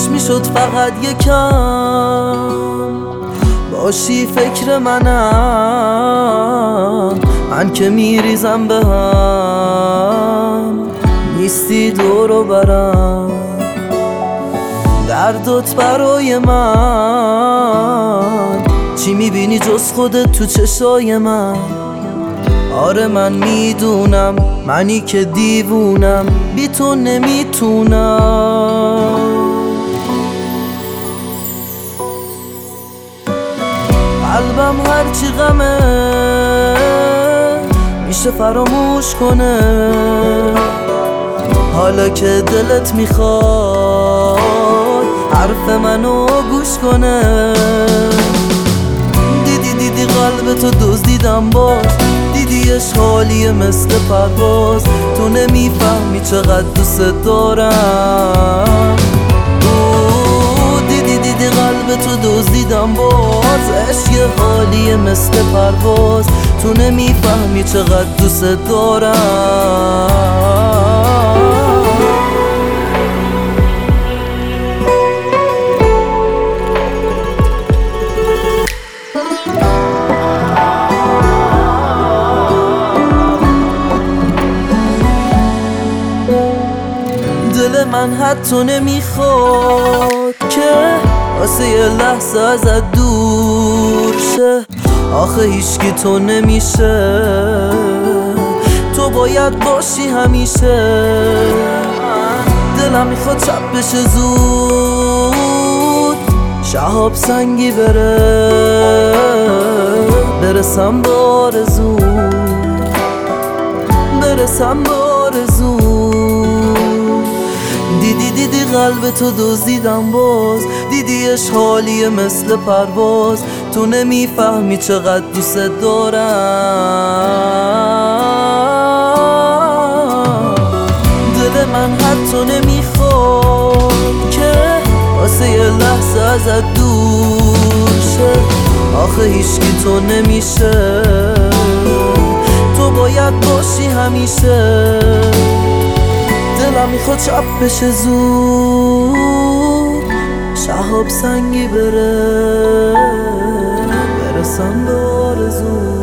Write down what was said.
کاش میشد فقط یکم باشی فکر من که میریزم به هم نیستی دور و برم دردت برای من چی میبینی جز خودت تو چشای من آره من میدونم منی که دیوونم بی تو نمیتونم قلبم هرچی غمه میشه فراموش کنه حالا که دلت میخواد حرف منو گوش کنه دیدی قلبتو دزدیدم باز دیدی اشغالیه مثل پرواز تو نمیفهمی چقدر دوست دارم دیدی قلبتو دزدیدم باز عشق حالیه مثل پرواز تو نمیفهمی چقدر دوست دارم دل من حتی نمیخواد که واسه یه لحظه ازت دور شه آخه هیچکی تو نمیشه تو باید باشی همیشه دلم میخواد شب بشه زود شهاب سنگی برسم به آرزو برسم به آرزو دیدی قلبتو دزدیدم باز دیدی اشغالیه مثل پرواز تو نمیفهمی چقدر دوست دارم دل من حتی نمیخواد که واسه یه لحظه ازت دور شه آخه هیچکی تو نمیشه تو باید باشی همیشه دلم میخواد شب بشه زود شهاب سنگی برسم به آرزو